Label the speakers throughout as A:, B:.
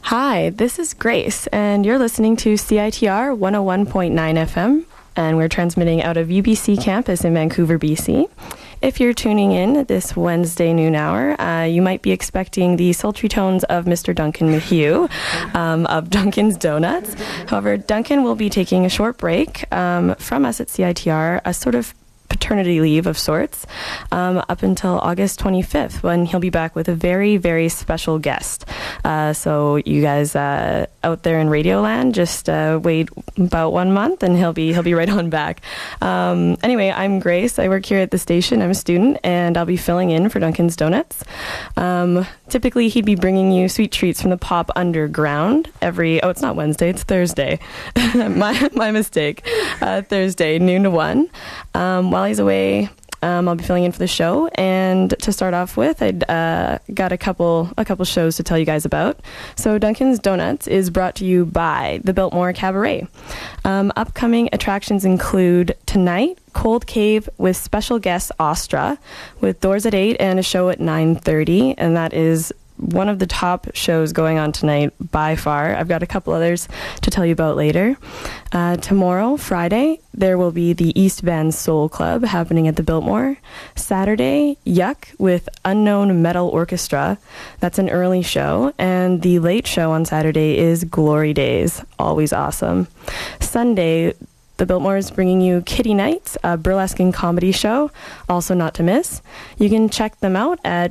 A: Hi, this is Grace, and you're listening to CITR 101.9 FM, and we're transmitting out of UBC campus in Vancouver, BC. If you're tuning in this Wednesday noon hour, you might be expecting the sultry tones of Mr. Duncan Mayhew of Duncan's Donuts. However, Duncan will be taking a short break from us at CITR, a sort of paternity leave of sorts, up until August 25th, when he'll be back with a very, very special guest. So you guys out there in Radioland, just wait about 1 month and he'll be right on back. Anyway, I'm Grace. I work here at the station. I'm a student, and I'll be filling in for Duncan's Donuts. Typically, he'd be bringing you sweet treats from the Pop Underground it's not Wednesday, it's Thursday. my mistake. Thursday, noon to 1. While he's away, I'll be filling in for the show, and to start off with, I'd got a couple shows to tell you guys about. So Duncan's Donuts is brought to you by the Biltmore Cabaret. Upcoming attractions include tonight, Cold Cave with special guest Astra, with doors at 8 and a show at 9:30, and that is one of the top shows going on tonight by far. I've got a couple others to tell you about later. Tomorrow, Friday, there will be the East Van Soul Club happening at the Biltmore. Saturday, Yuck with Unknown Metal Orchestra. That's an early show. And the late show on Saturday is Glory Days. Always awesome. Sunday, the Biltmore is bringing you Kitty Nights, a burlesque and comedy show, also not to miss. You can check them out at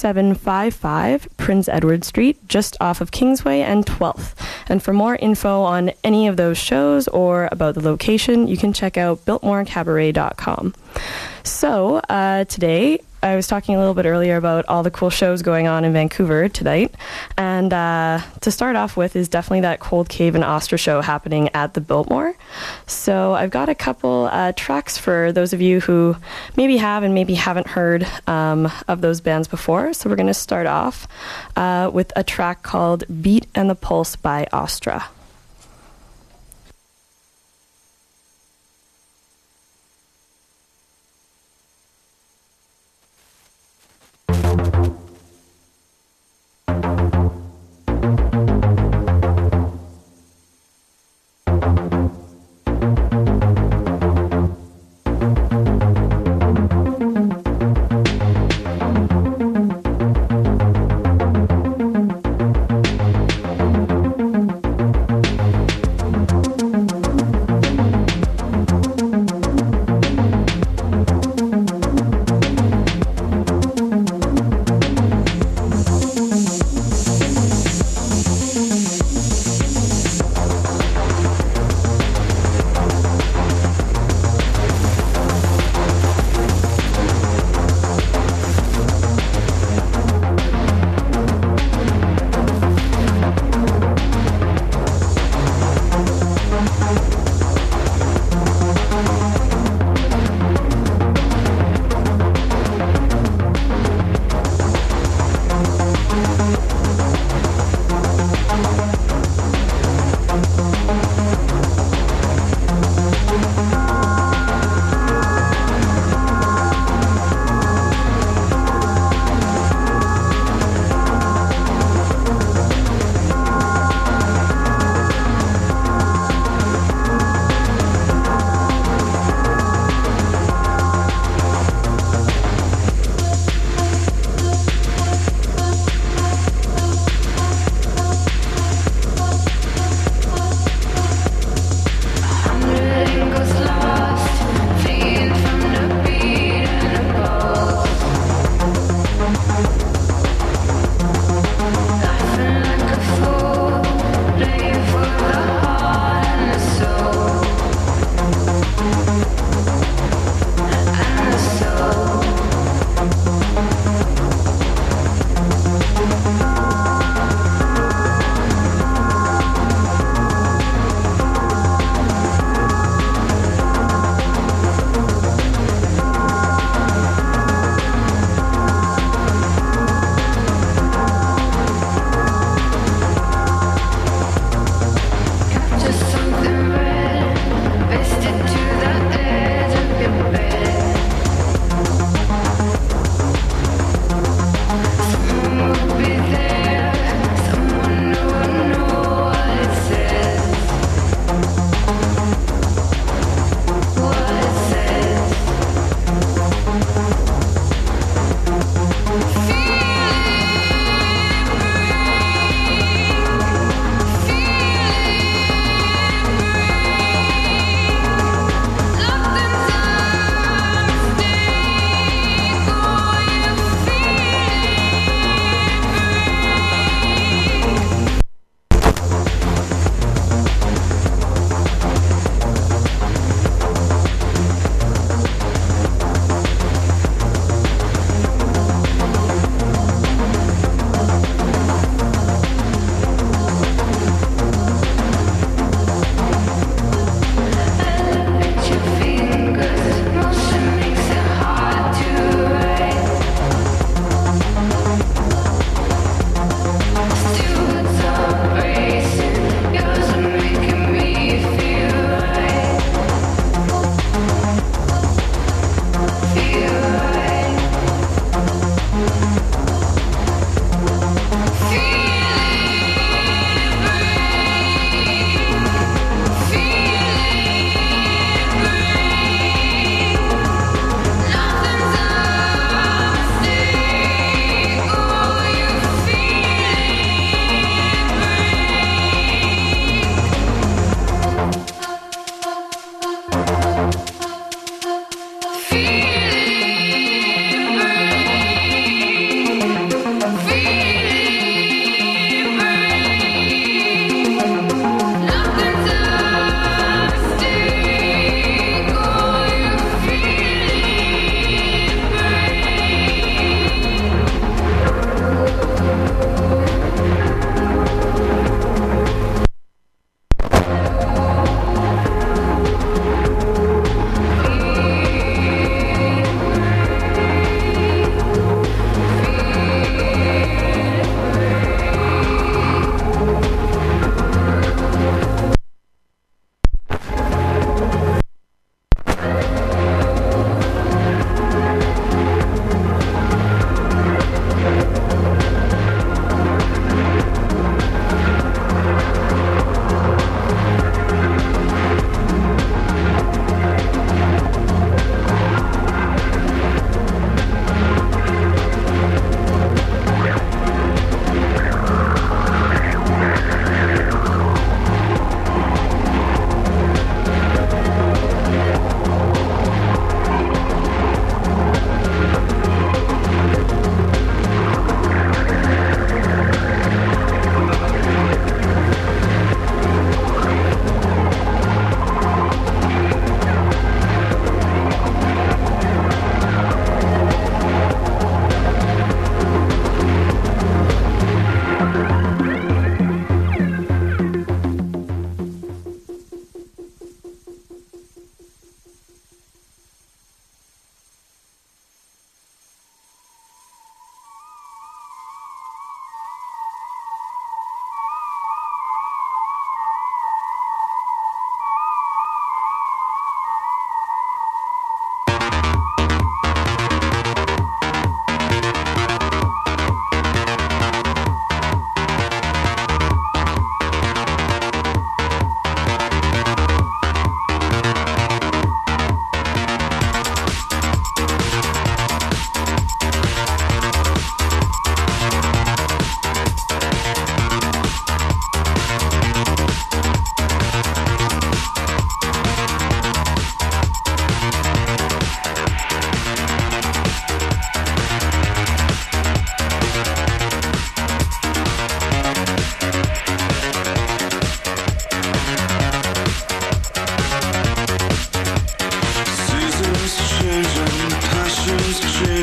A: 2755 Prince Edward Street, just off of Kingsway and 12th. And for more info on any of those shows or about the location, you can check out biltmorecabaret.com. So today, I was talking a little bit earlier about all the cool shows going on in Vancouver tonight. And to start off with is definitely that Cold Cave and Astra show happening at the Biltmore. So I've got a couple tracks for those of you who maybe have and maybe haven't heard of those bands before. So we're going to start off with a track called Beat and the Pulse by Astra.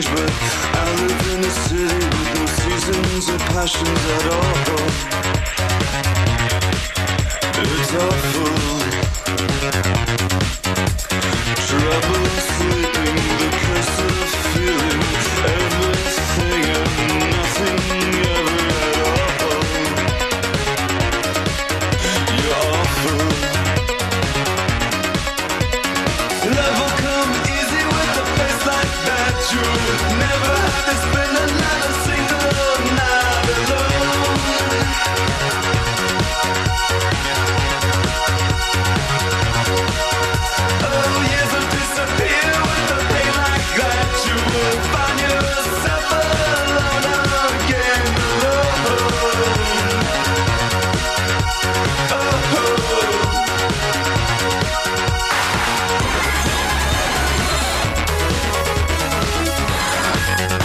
B: but I live in a city with no seasons or passions at all. It's awful. Trouble sleeping, the curse of feeling everything and nothing ever at all. You're awful. Love will come easy with a face like that. You never have to spend another single night alone. Oh, years will disappear with a pain like that. You will find yourself alone again, alone. Oh.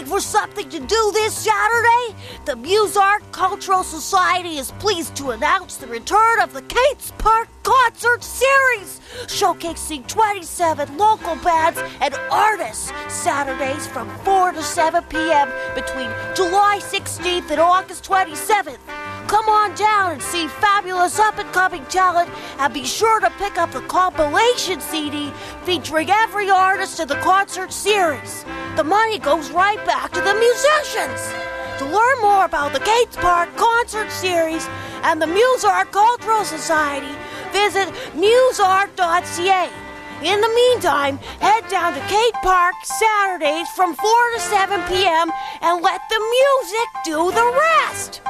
C: for something to do this Saturday? The Muzart Cultural Society is pleased to announce the return of the Kate's Park Concert Series, showcasing 27 local bands and artists Saturdays from 4 to 7 p.m. between July 16th and August 27th. Come on down and see fabulous up-and-coming talent, and be sure to pick up the compilation CD featuring every artist in the concert series. The money goes right back to the musicians. To learn more about the Kate's Park Concert Series and the Muzart Cultural Society, visit muzart.ca. In the meantime, head down to Kate Park Saturdays from 4 to 7 p.m. and let the music do the rest.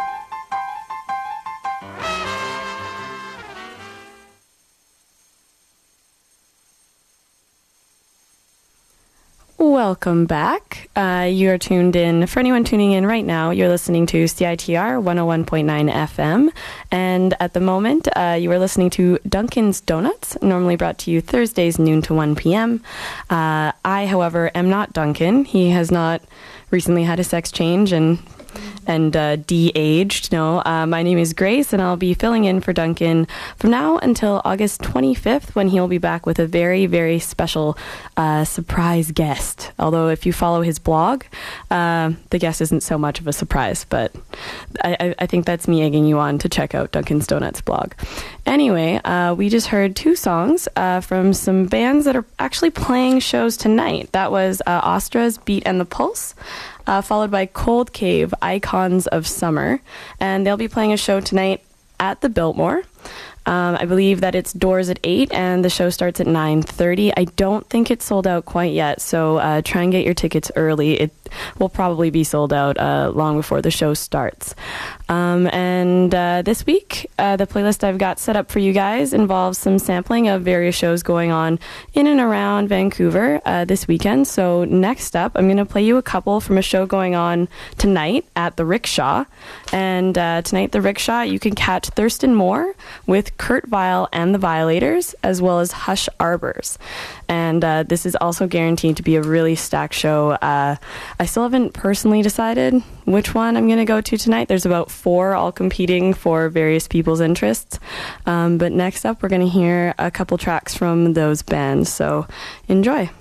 A: Welcome back. You are tuned in. For anyone tuning in right now, you're listening to CITR 101.9 FM. And at the moment, you are listening to Dunkin's Donuts, normally brought to you Thursdays, noon to 1 p.m. I, however, am not Dunkin. He has not recently had a sex change and de-aged. No, my name is Grace, and I'll be filling in for Duncan from now until August 25th, when he'll be back with a very, very special surprise guest. Although if you follow his blog, the guest isn't so much of a surprise, but I think that's me egging you on to check out Dunkin's Donuts blog. Anyway, we just heard two songs from some bands that are actually playing shows tonight. That was Austra's Beat and the Pulse, followed by Cold Cave, Icons of Summer. And they'll be playing a show tonight at the Biltmore. I believe that it's doors at 8 and the show starts at 9:30. I don't think it's sold out quite yet, so try and get your tickets early. It will probably be sold out long before the show starts. And this week, the playlist I've got set up for you guys involves some sampling of various shows going on in and around Vancouver this weekend. So next up, I'm going to play you a couple from a show going on tonight at the Rickshaw. And tonight at the Rickshaw, you can catch Thurston Moore with Kurt Vile and the Violators, as well as Hush Arbors. And this is also guaranteed to be a really stacked show. I still haven't personally decided which one I'm going to go to tonight. There's about 4 all competing for various people's interests. But next up, we're going to hear a couple tracks from those bands. So enjoy.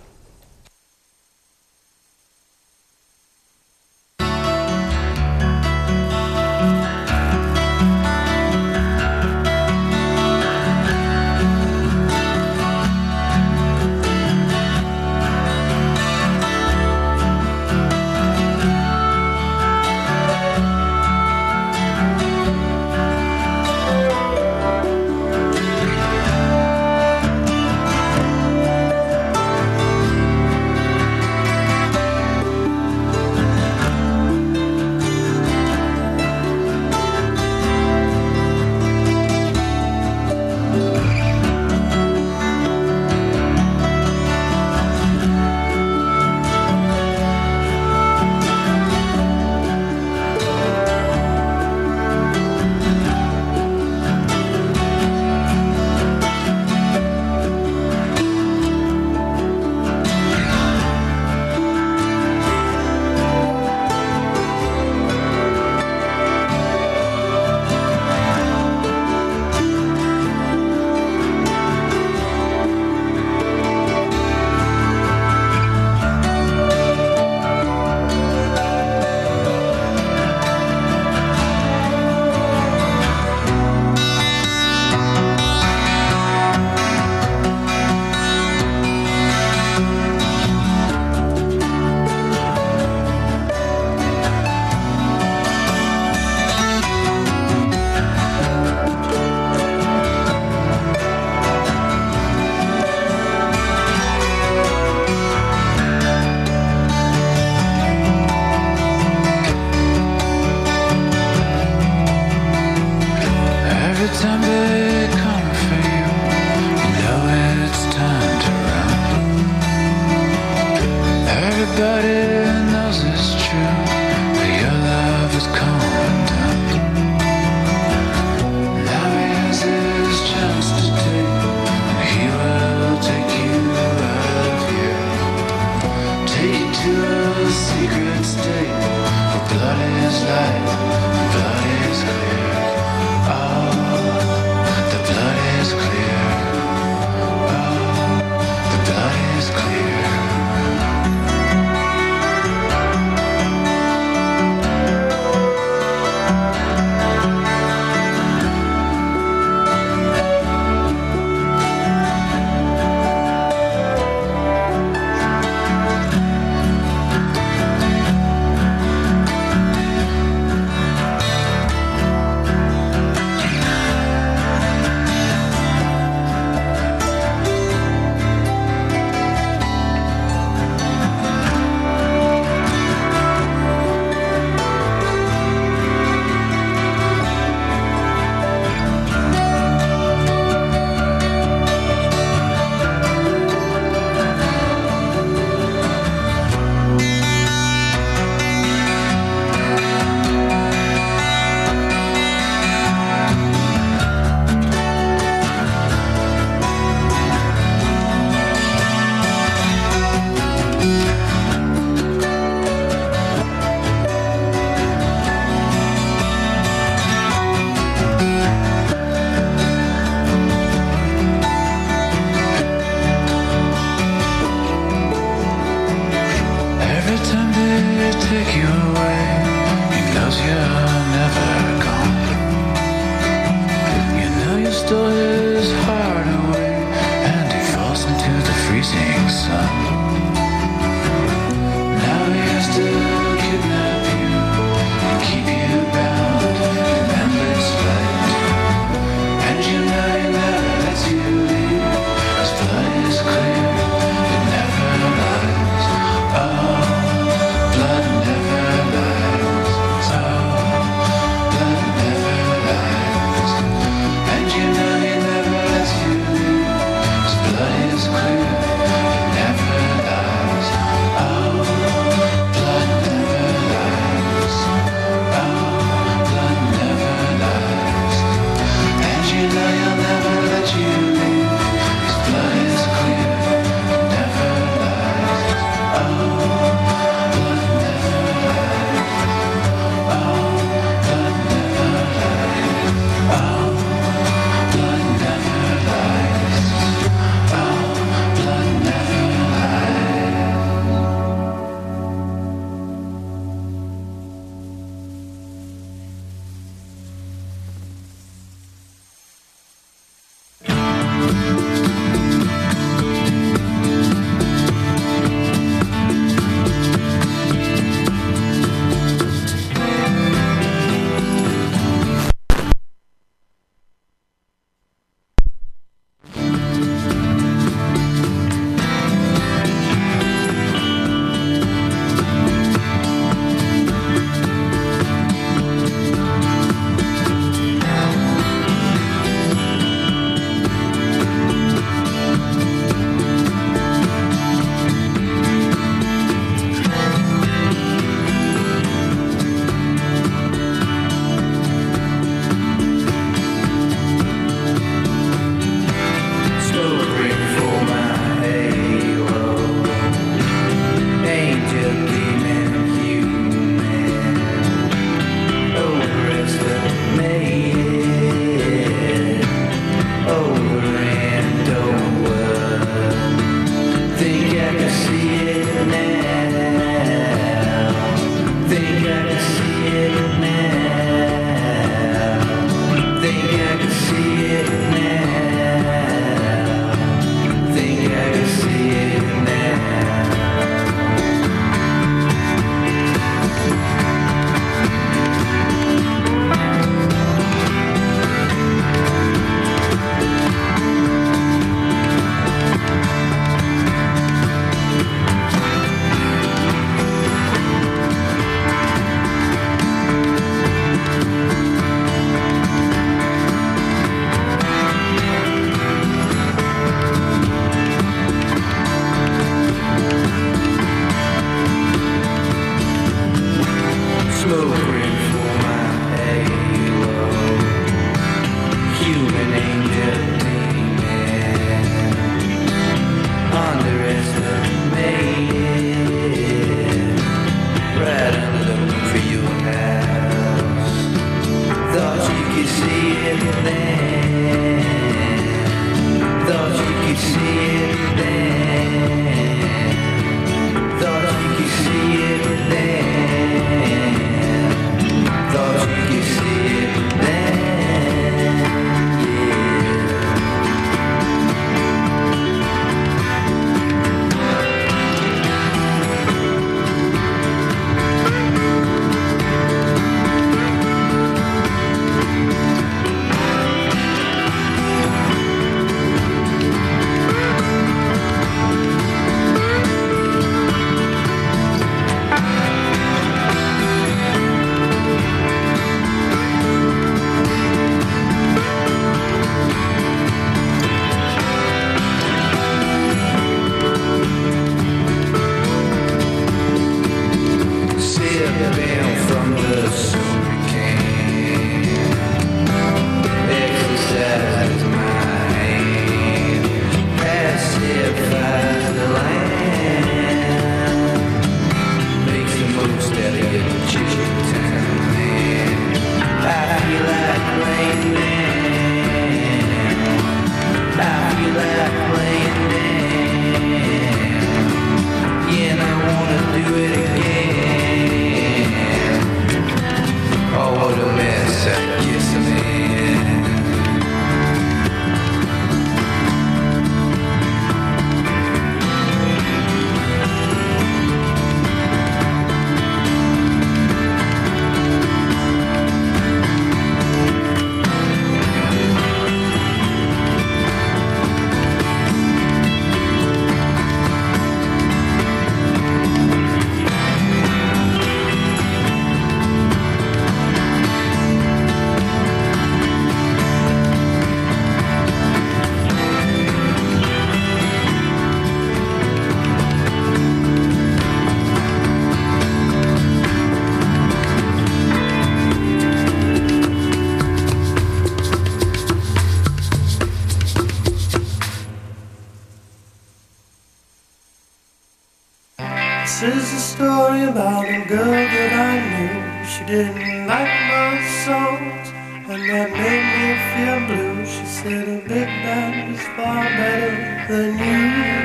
D: This is a story about a girl that I knew. She didn't like my songs, and that made me feel blue. She said a big band is far better than you.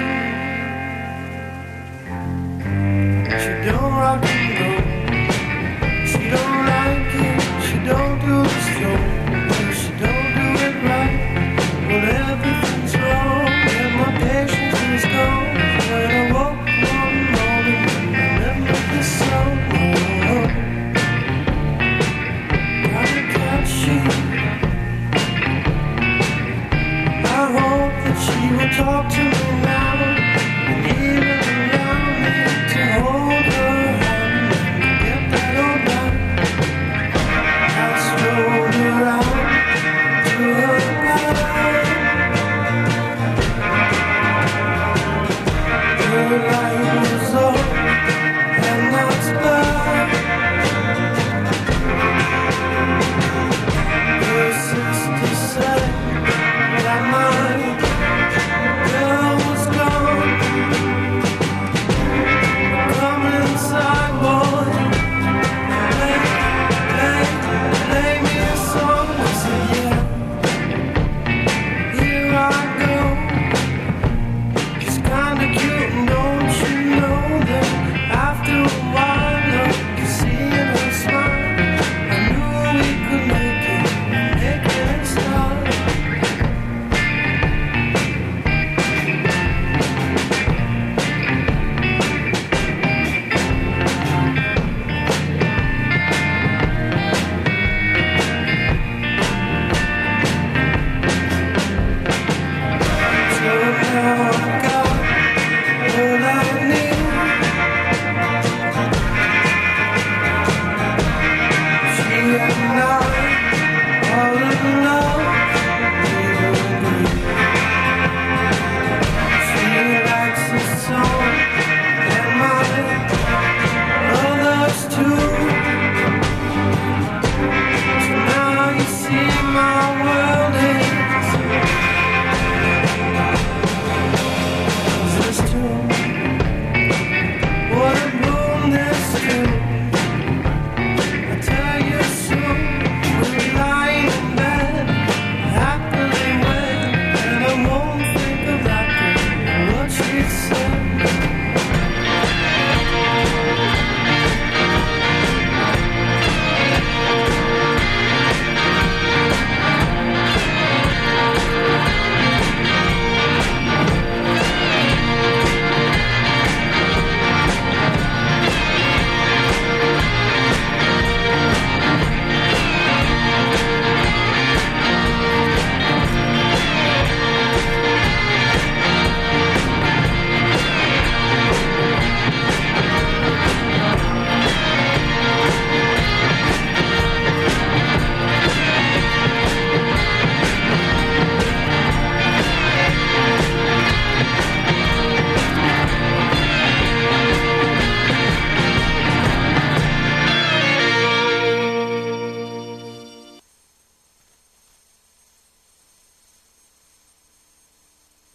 D: She don't rock and roll, she don't like it, she don't do the stroll, she don't do it right. Well, everything's wrong, and my patience is gone. When I woke one morning, I remember this song. Gotta catch you. I hope that she will talk to me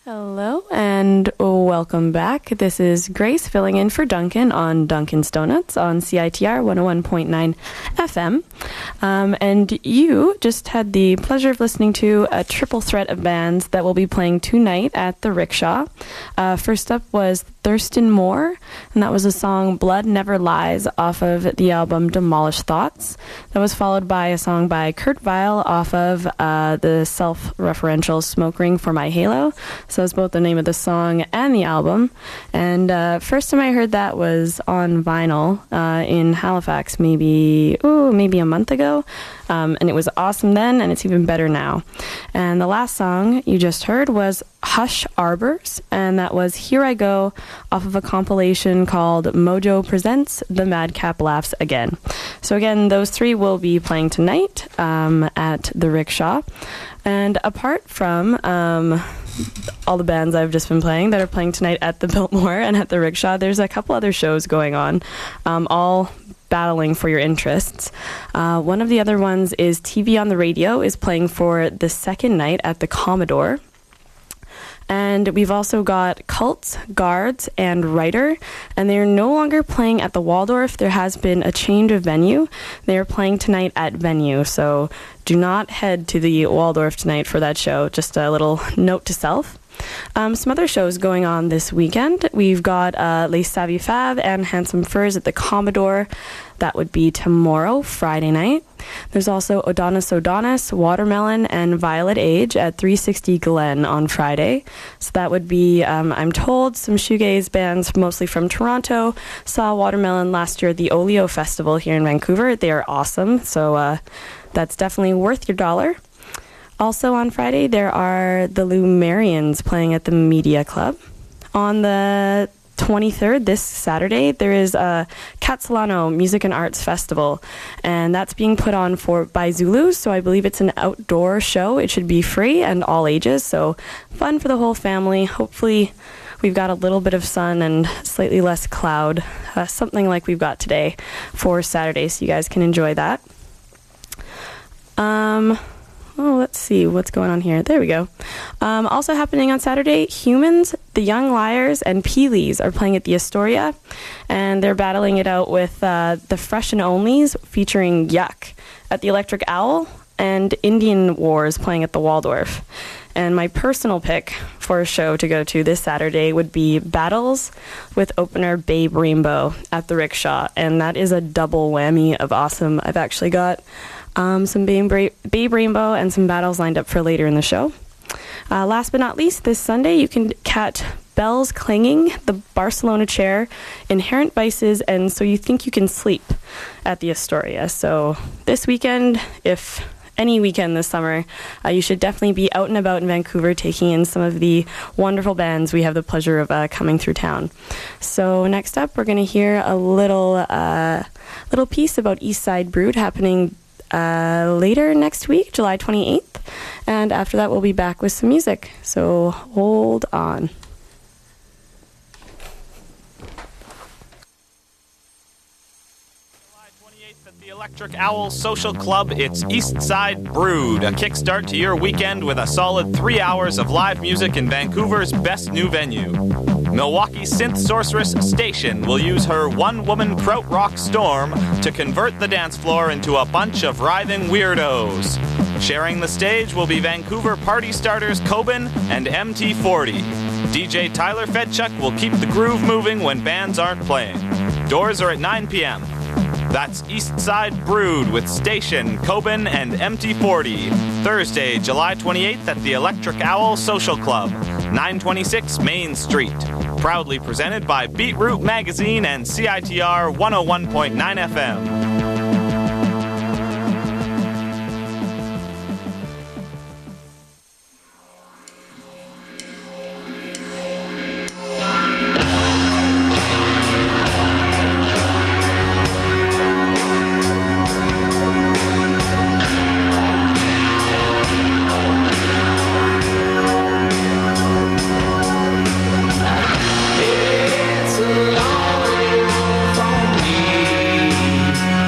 A: Hello and welcome back. This is Grace filling in for Duncan on Duncan's Donuts on CITR 101.9 FM. And you just had the pleasure of listening to a triple threat of bands that will be playing tonight at the Rickshaw. First up was Thurston Moore, and that was the song Blood Never Lies off of the album Demolished Thoughts. That was followed by a song by Kurt Vile off of the self-referential Smoke Ring for My Halo. So it's both the name of the song and the album. And first time I heard that was on vinyl in Halifax maybe a month ago. And it was awesome then, and it's even better now. And the last song you just heard was Hush Arbors, and that was Here I Go off of a compilation called Mojo Presents The Madcap Laughs Again. So again, those three will be playing tonight at the Rickshaw. And apart from all the bands I've just been playing that are playing tonight at the Biltmore and at the Rickshaw, there's a couple other shows going on, all battling for your interests. One of the other ones is TV on the Radio is playing for the second night at the Commodore. And we've also got Cults, Guards, and Writer, and they're no longer playing at the Waldorf. There has been a change of venue. They are playing tonight at Venue, so do not head to the Waldorf tonight for that show. Just a little note to self. Some other shows going on this weekend. We've got Les Savvy Fav and Handsome Furs at the Commodore. That would be tomorrow, Friday night. There's also Odonis, Watermelon, and Violet Age at 360 Glen on Friday. So that would be, I'm told, some shoegaze bands, mostly from Toronto, saw Watermelon last year at the Oleo Festival here in Vancouver. They are awesome, so that's definitely worth your dollar. Also on Friday, there are the Lumerians playing at the Media Club. On the 23rd, this Saturday, there is a Catsalano Music and Arts Festival, and that's being put on by Zulu, so I believe it's an outdoor show. It should be free and all ages, so fun for the whole family. Hopefully we've got a little bit of sun and slightly less cloud, something like we've got today for Saturday, so you guys can enjoy that. Let's see what's going on here. There we go. Also happening on Saturday, Humans, The Young Liars, and Peeleys are playing at the Astoria, and they're battling it out with the Fresh and Onlys featuring Yuck at the Electric Owl, and Indian Wars playing at the Waldorf. And my personal pick for a show to go to this Saturday would be Battles with opener Babe Rainbow at the Rickshaw, and that is a double whammy of awesome. I've actually got some Babe Rainbow and some Battles lined up for later in the show. Last but not least, this Sunday you can catch Bells Clanging, The Barcelona Chair, Inherent Vices, and So You Think You Can Sleep at the Astoria. So this weekend, if any weekend this summer, you should definitely be out and about in Vancouver taking in some of the wonderful bands we have the pleasure of coming through town. So next up, we're going to hear a little piece about Eastside Brood happening later next week, July 28th. And after that, we'll be back with some music. So hold on.
E: At the Electric Owl Social Club, it's Eastside Brood, a kickstart to your weekend with a solid 3 hours of live music in Vancouver's best new venue. Milwaukee synth sorceress Station will use her one-woman krautrock storm to convert the dance floor into a bunch of writhing weirdos. Sharing the stage will be Vancouver party starters Coben and MT40. DJ Tyler Fedchuk will keep the groove moving when bands aren't playing. Doors are at 9 p.m. That's Eastside Brood with Station, Coben, and MT40. Thursday, July 28th at the Electric Owl Social Club, 926 Main Street. Proudly presented by Beetroot Magazine and CITR 101.9 FM.
B: It's a long way from me.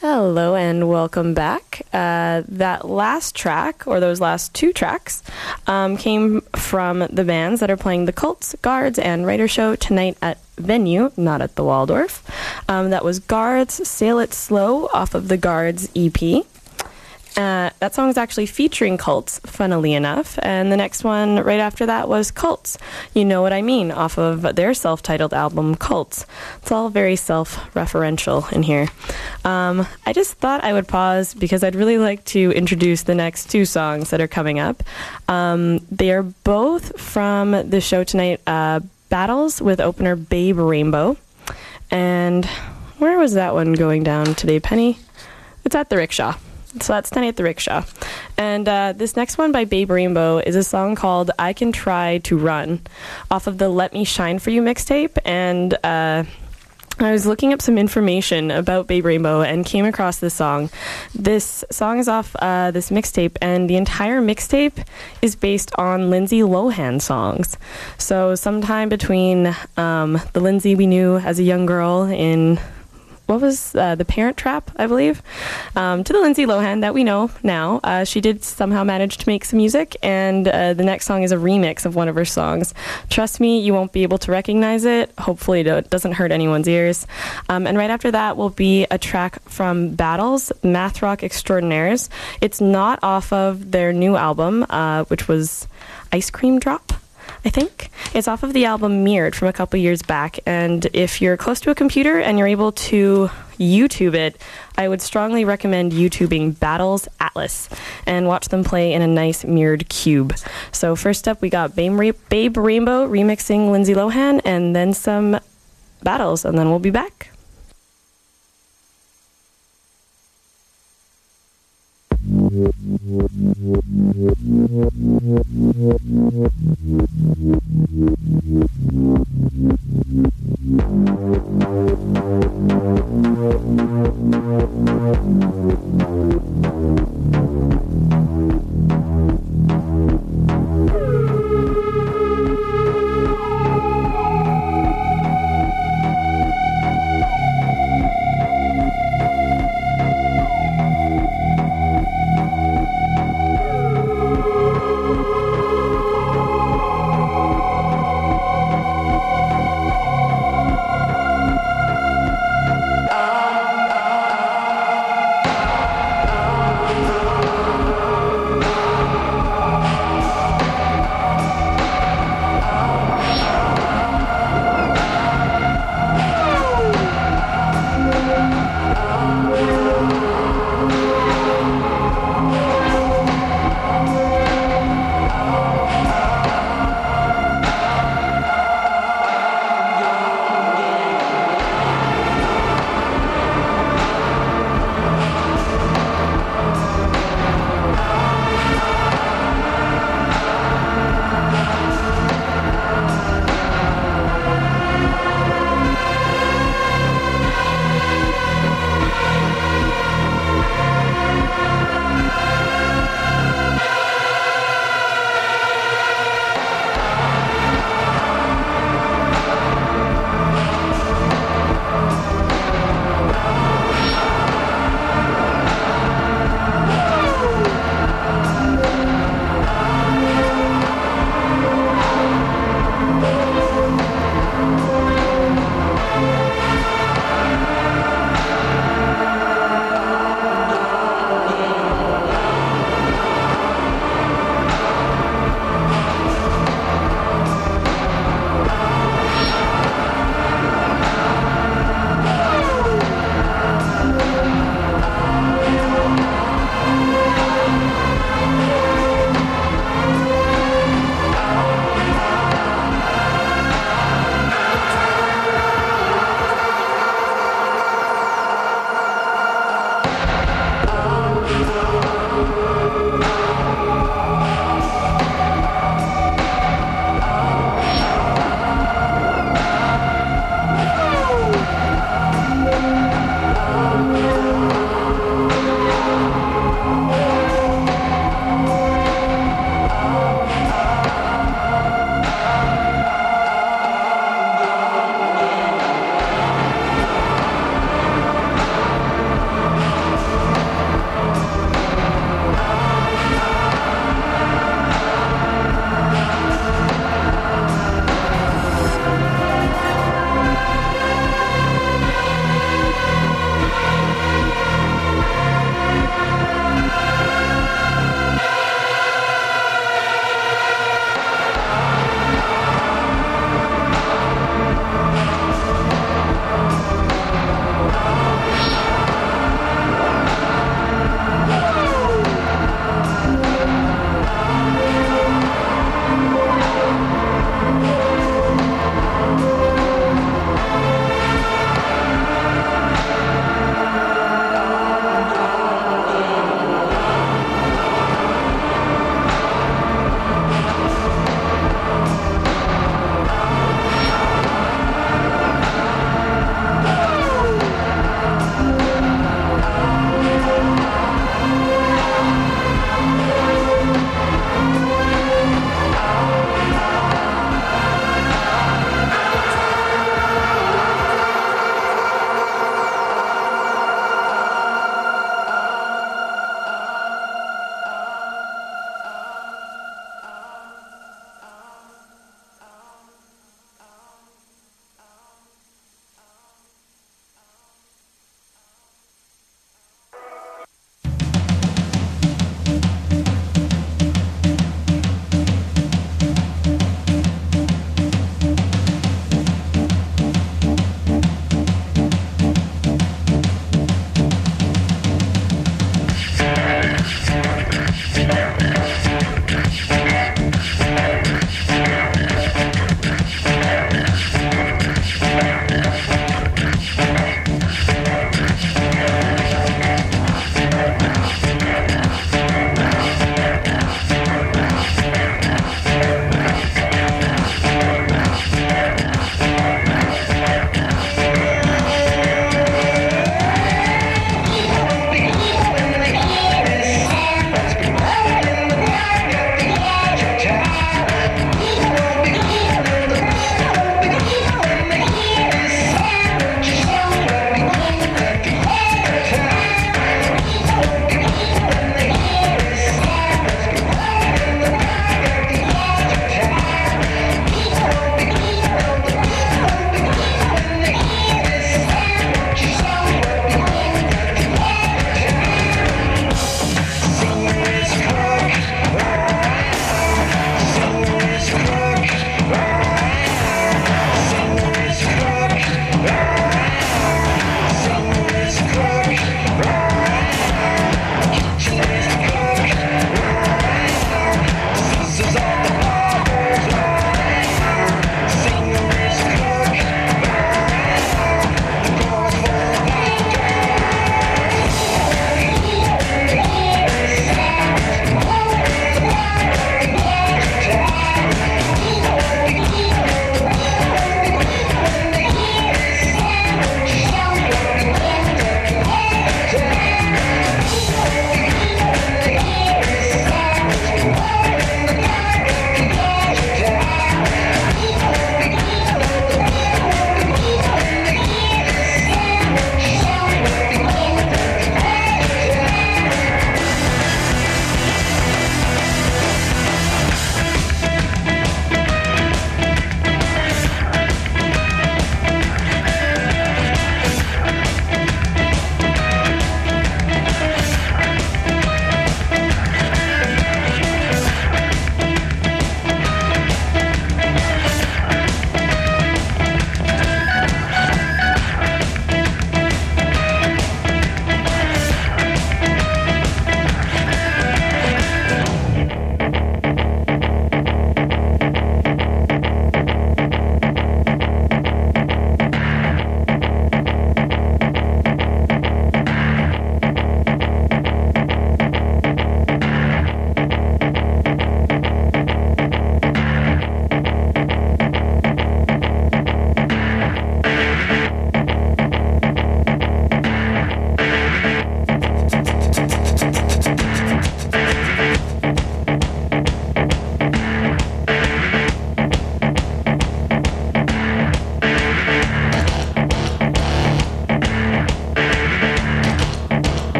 A: Hello and welcome back. That last track, or those last two tracks, came from the bands that are playing the Cults, Guards, and Writer Show tonight at Venue, not at the Waldorf. That was Guards, Sail It Slow off of the Guards EP. That song is actually featuring Cults, funnily enough. And the next one right after that was Cults, You Know What I Mean, off of their self-titled album, Cults. It's all very self-referential in here. I just thought I would pause because I'd really like to introduce the next two songs that are coming up. They are both from the show tonight, Battles with opener Babe Rainbow. And where was that one going down today, Penny? It's at the Rickshaw. So that's tonight at the Rickshaw. And this next one by Babe Rainbow is a song called I Can Try to Run off of the Let Me Shine For You mixtape. And I was looking up some information about Babe Rainbow and came across this song. This song is off this mixtape, and the entire mixtape is based on Lindsay Lohan songs. So sometime between the Lindsay we knew as a young girl in... what was The Parent Trap, I believe, to the Lindsay Lohan that we know now. She did somehow manage to make some music, and the next song is a remix of one of her songs. Trust me, you won't be able to recognize it. Hopefully it doesn't hurt anyone's ears. And right after that will be a track from Battles, Math Rock Extraordinaires. It's not off of their new album, which was Ice Cream Drop, I think. It's off of the album Mirrored from a couple years back, and if you're close to a computer and you're able to YouTube it, I would strongly recommend YouTubing Battles Atlas and watch them play in a nice mirrored cube. So first up, we got Babe Rainbow remixing Lindsay Lohan, and then some Battles, and then we'll be back.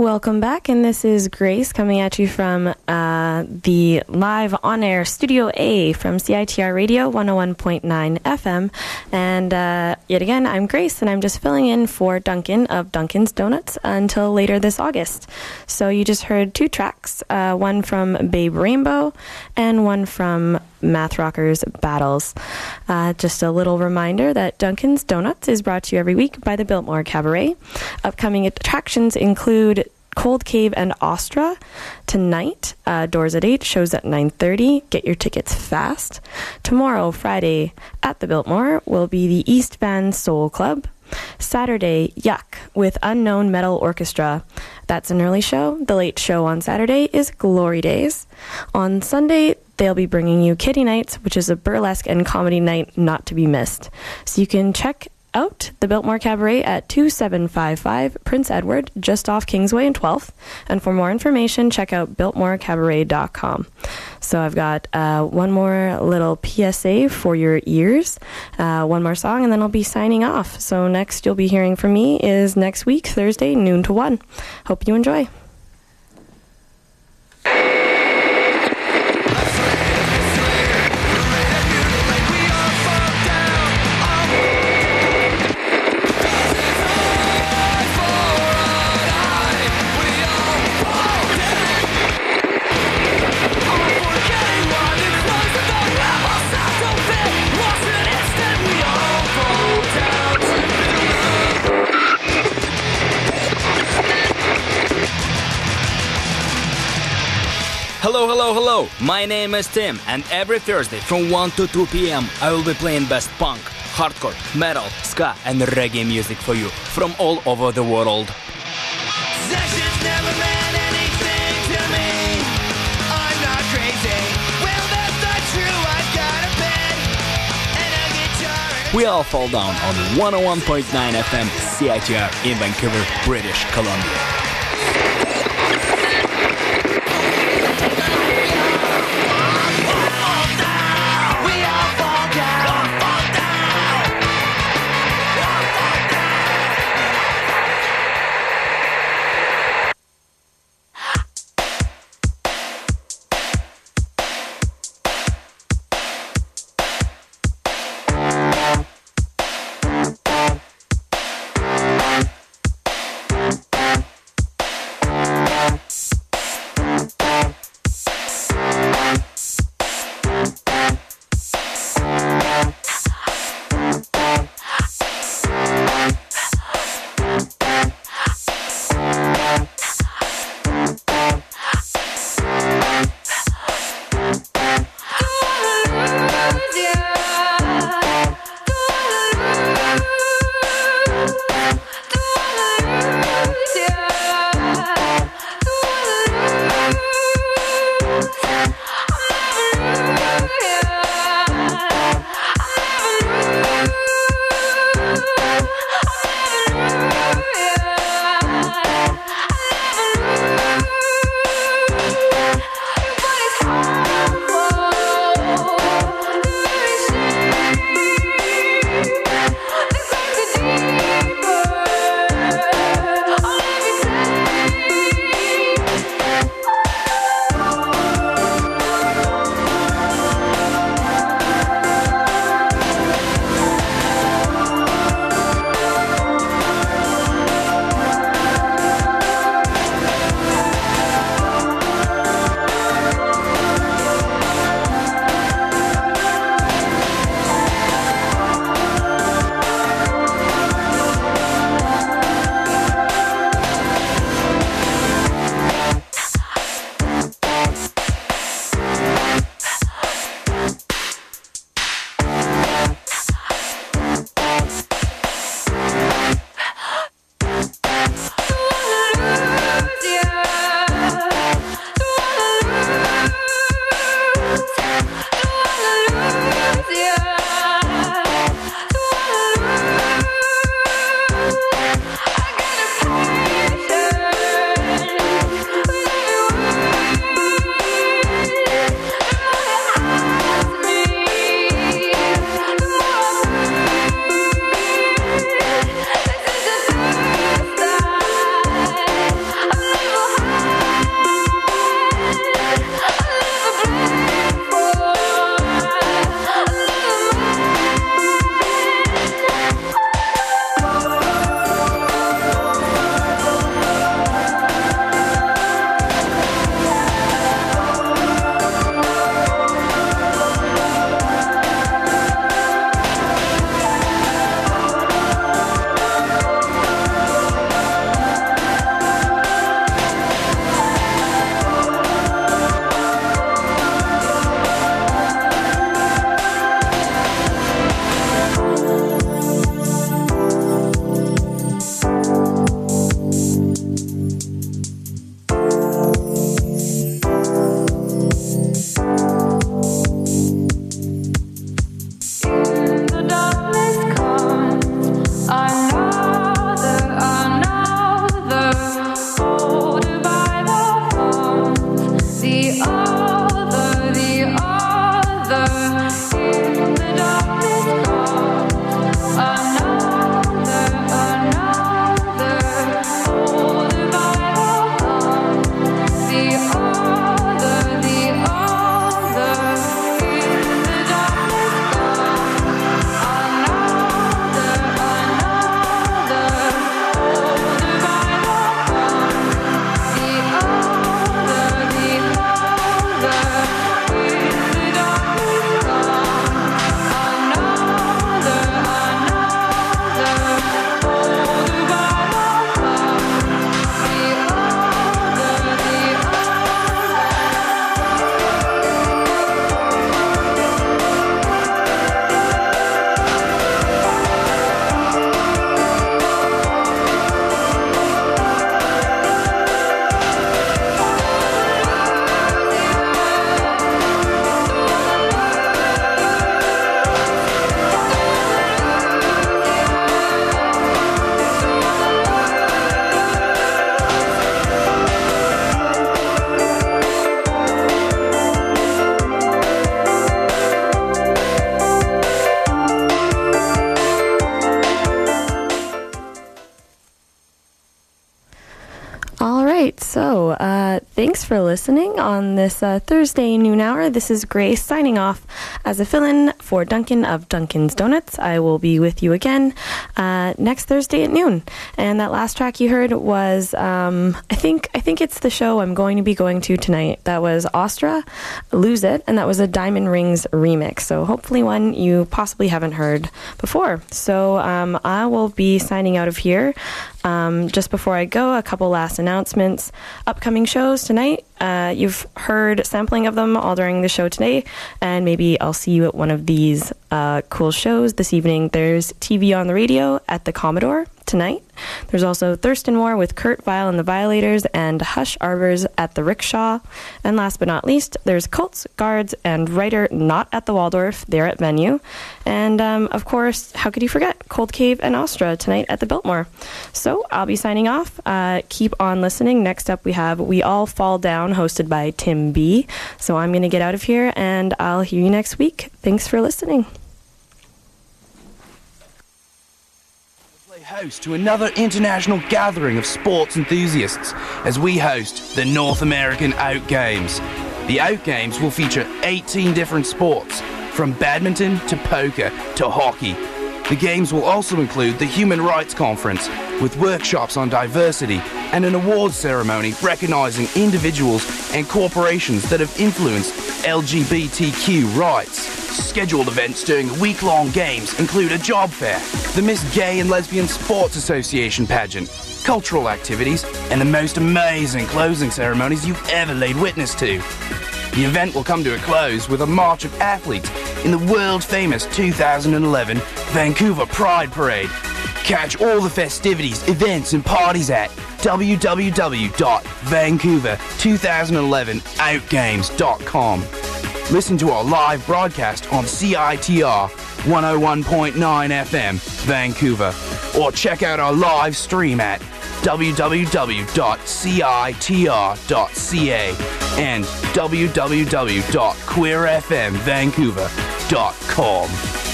A: Welcome back, and this is Grace coming at you from the live on-air Studio A from CITR Radio 101.9 FM. And yet again, I'm Grace, and I'm just filling in for Duncan of Duncan's Donuts until later this August. So you just heard two tracks, one from Babe Rainbow and one from Math Rockers Battles. Just a little reminder that Duncan's Donuts is brought to you every week by the Biltmore Cabaret. Upcoming attractions include Cold Cave and Ostra tonight. Doors at 8, shows at 9:30. Get your tickets fast. Tomorrow, Friday, at the Biltmore will be the East Van Soul Club. Saturday, Yuck with Unknown Metal Orchestra. That's an early show. The late show on Saturday is Glory Days. On Sunday, they'll be bringing you Kitty Nights, which is a burlesque and comedy night not to be missed. So you can check out the Biltmore Cabaret at 2755 Prince Edward, just off Kingsway and 12th. And for more information, check out biltmorecabaret.com. So I've got one more little PSA for your ears, one more song, and then I'll be signing off. So next you'll be hearing from me is next week, Thursday, noon to 1. Hope you enjoy.
F: Hello, hello, hello! My name is Tim, and every Thursday from 1 to 2 p.m. I will be playing best punk, hardcore, metal, ska, and reggae music for you from all over the world.
B: Sessions never meant anything to me. I'm not crazy. Well, that's not true. I've got a bed and a guitar.
F: We all fall down on 101.9 FM CITR in Vancouver, British Columbia.
A: thanks for listening on this Thursday noon hour. This is Grace signing off as a fill-in for Duncan of Duncan's Donuts. I will be with you again next Thursday at noon. And that last track you heard was, I think it's the show I'm going to be going to tonight. That was Ostra, Lose It, and that was a Diamond Rings remix. So hopefully one you possibly haven't heard before. So I will be signing out of here. Just before I go, a couple last announcements. Upcoming shows tonight. You've heard sampling of them all during the show today, and maybe I'll see you at one of these cool shows this evening. There's TV on the Radio at the Commodore tonight. There's also Thurston Moore with Kurt Vile and the Violators and Hush Arbors at the Rickshaw. And last but not least, there's Cults, Guards, and Writer not at the Waldorf. They're at Venue. And, of course, how could you forget Cold Cave and Ostra tonight at the Biltmore. So I'll be signing off. Keep on listening. Next up we have We All Fall Down, hosted by Tim B. So I'm going to get out of here, and I'll hear you next week. Thanks for listening.
G: Host to another international gathering of sports enthusiasts as we host the North American Out Games. The Out Games will feature 18 different sports, from badminton to poker to hockey. The games will also include the Human Rights Conference with workshops on diversity and an awards ceremony recognizing individuals and corporations that have influenced LGBTQ rights. Scheduled events during the week-long games include a job fair, the Miss Gay and Lesbian Sports Association pageant, cultural activities, and the most amazing closing ceremonies you've ever laid witness to. The event will come to a close with a march of athletes in the world-famous 2011 Vancouver Pride Parade. Catch all the festivities, events, and parties at www.vancouver2011outgames.com. Listen to our live broadcast on CITR 101.9 FM, Vancouver, or check out our live stream at www.citr.ca and www.queerfmvancouver.com.